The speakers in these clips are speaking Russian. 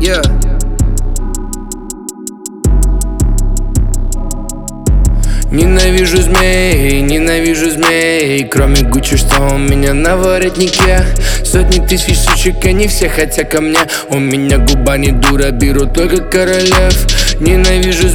Yeah. Ненавижу змей, кроме Гуччи, что у меня на воротнике. Сотни тысяч сучек, они все хотят ко мне. У меня губа не дура, беру только королев. Ненавижу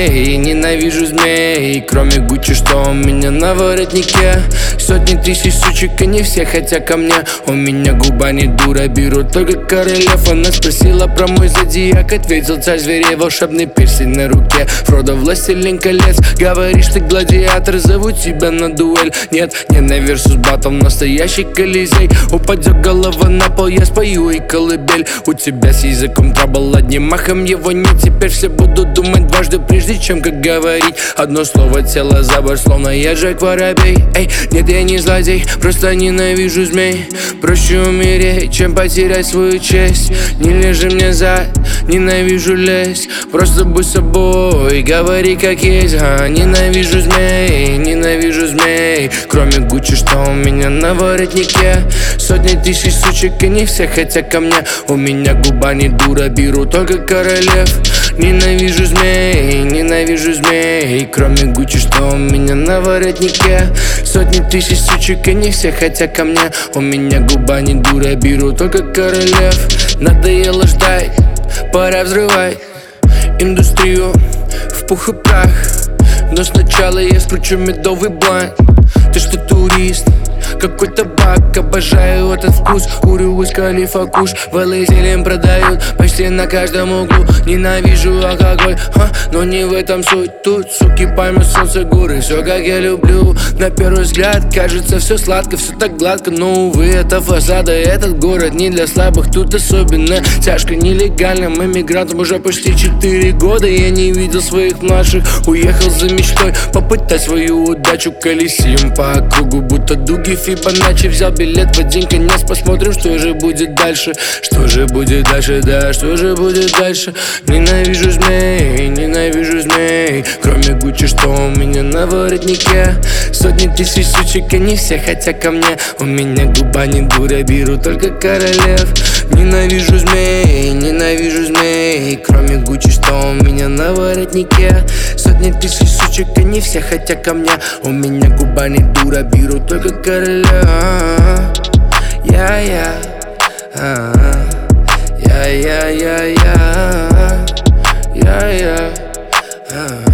змей, кроме Гуччи, что у меня на воротнике. Сотни тысяч сучек, они все хотят ко мне. У меня губа не дура, беру только королев. Она спросила про мой зодиак, ответил царь зверей. Волшебный пирсинг на руке, Фродо, властелин колец. Говоришь, ты гладиатор, зову тебя на дуэль. Нет, не на версус батл, настоящий колизей. Упадет голова на пол, я спою и колыбель. У тебя с языком трабл, одним махом его нет. Теперь все будут думать дважды, прежде чем как говорить. Одно слово, тело за борт, словно я Джек Воробей. Эй, нет, я не злодей, просто ненавижу змей. Проще умереть, чем потерять свою честь. Не лежи мне за, ненавижу лезть. Просто будь собой, говори как есть. Ненавижу змей, кроме Гуччи, что у меня на воротнике. Сотни тысяч сучек, они все хотят ко мне. У меня губа не дура, беру только королев. Ненавижу змей, кроме Гуччи, что у меня на воротнике. Сотни тысяч сучек, они все хотят ко мне. У меня губа не дура, беру только королев. Надоело ждать, пора взрывать индустрию в пух и прах. Но сначала я скручу медовый блант. Ты что, турист? Какой табак, обожаю этот вкус. Курю из Калифа Куш, в LA зелень продают почти на каждом углу. Ненавижу алкоголь, но не в этом суть. Тут суки поймут солнце, горы, все как я люблю. На первый взгляд кажется все сладко, все так гладко. Но увы, это фасада, этот город не для слабых. Тут особенно тяжко нелегальным иммигрантам. Уже почти 4 года я не видел своих младших. Уехал за мечтой попытать свою удачу. Колесим по кругу, будто дуги Фибоначчи. Взял билет в один конец, посмотрим, что же будет дальше. Что же будет дальше, да, что же будет дальше. Ненавижу змей, кроме Гуччи, что у меня на воротнике. Сотни тысяч сучек, они все хотят ко мне. У меня губа не дура, беру только королев. Ненавижу змей, кроме Гуччи, что у меня на воротнике. Сотни тысяч сучек, они все хотят ко мне. У меня губа не дура, беру только королев. Я. Yeah.